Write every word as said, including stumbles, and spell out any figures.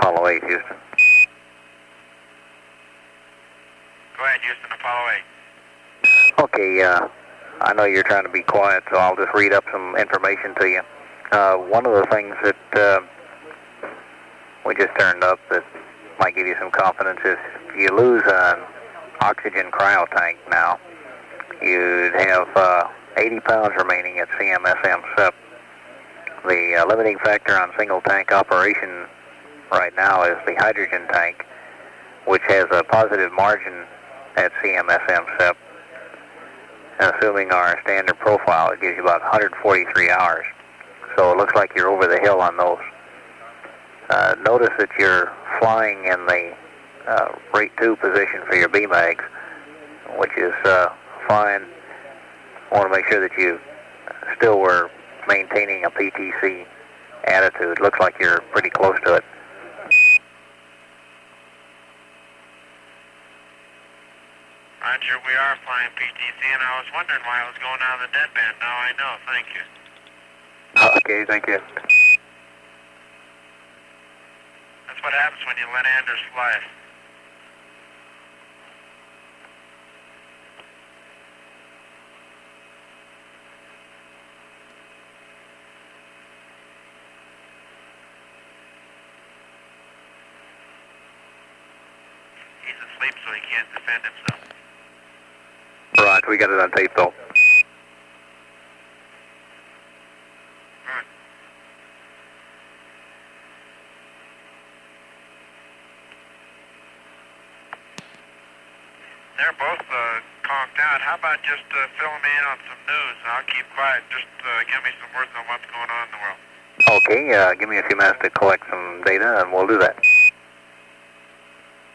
Apollo eight, Houston. Go ahead, Houston, Apollo eight. Okay, uh, I know you're trying to be quiet, so I'll just read up some information to you. Uh, one of the things that uh, we just turned up that might give you some confidence is if you lose an oxygen cryo tank now, you'd have uh, eighty pounds remaining at C M S M S E P. The uh, limiting factor on single tank operation right now is the hydrogen tank, which has a positive margin at C M S M S E P. And assuming our standard profile, it gives you about one hundred forty-three hours. So it looks like you're over the hill on those. Uh, notice that you're flying in the uh, rate two position for your B MAGs, which is uh, fine. I want to make sure that you still were maintaining a P T C attitude. Looks like you're pretty close to it. Roger, we are flying P T C, and I was wondering why I was going out of the deadband. Now I know. Thank you. Okay, thank you. That's what happens when you let Anders fly. He's asleep, so he can't defend himself. Right, we got it on tape though. Good. They're both uh, conked out. How about just uh, filling me in on some news, and I'll keep quiet. Just uh, give me some words on what's going on in the world. Okay, uh, give me a few minutes to collect some data, and we'll do that.